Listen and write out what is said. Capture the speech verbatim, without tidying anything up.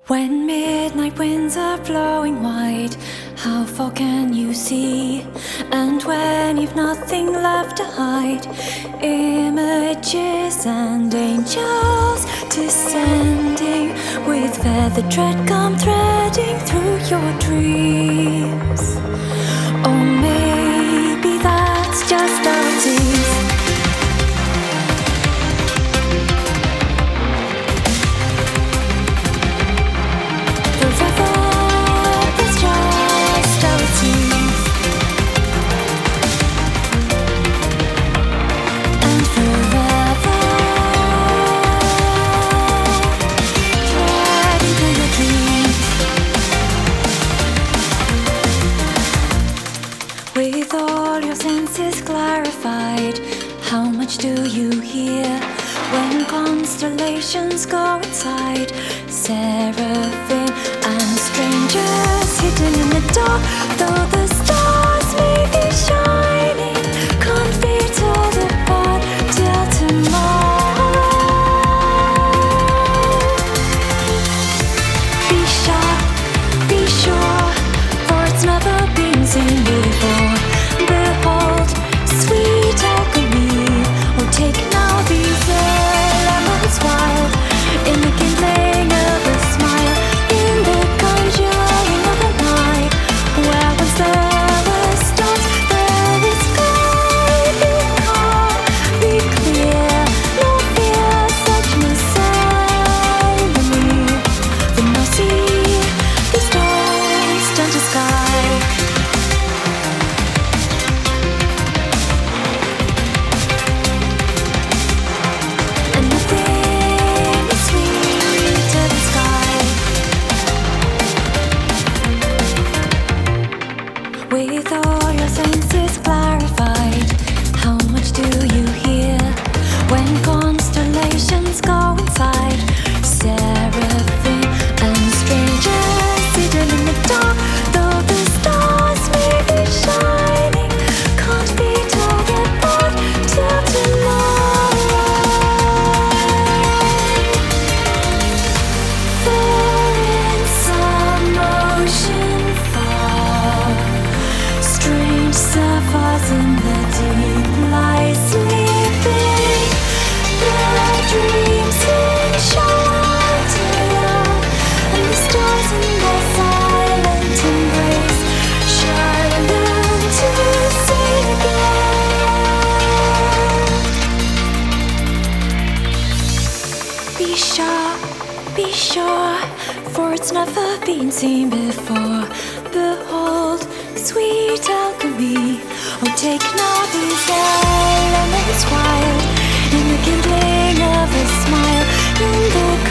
When midnight winds are blowing wide, how far can you see? And when you've nothing left to hide, images and angels descending with feathered tread come threading through your dreams. Or maybe that's just how it is. With all your senses clarified, how much do you hear when constellations go inside? Seraphim and strangers hidden in the dark, though the stars may be shining, can't be told apart till tomorrow. Be sharp, be sure, for it's never been seen before. Behold, sweet alchemy, oh take now these elements wild, in the kindling of a smile, in the conjuring of a night, where once there were stars, there is sky. Be calm, be clear, no fear, such ceremony. Then now see the stars turn to sky. With all your senses clarified, how much do you hear when constellations go inside? Seraphim and strangers hidden in the dark, though the stars may be shining, can't be told apart till tomorrow. For in some ocean far, strange sapphires in the deep lie sleeping. Their dreams in shelter, and the stars in their silent embrace shine them to see again. Be sharp, be sure, for it's never been seen before. Behold, sweet alchemy, oh take now these elements wild, in the kindling of a smile, in the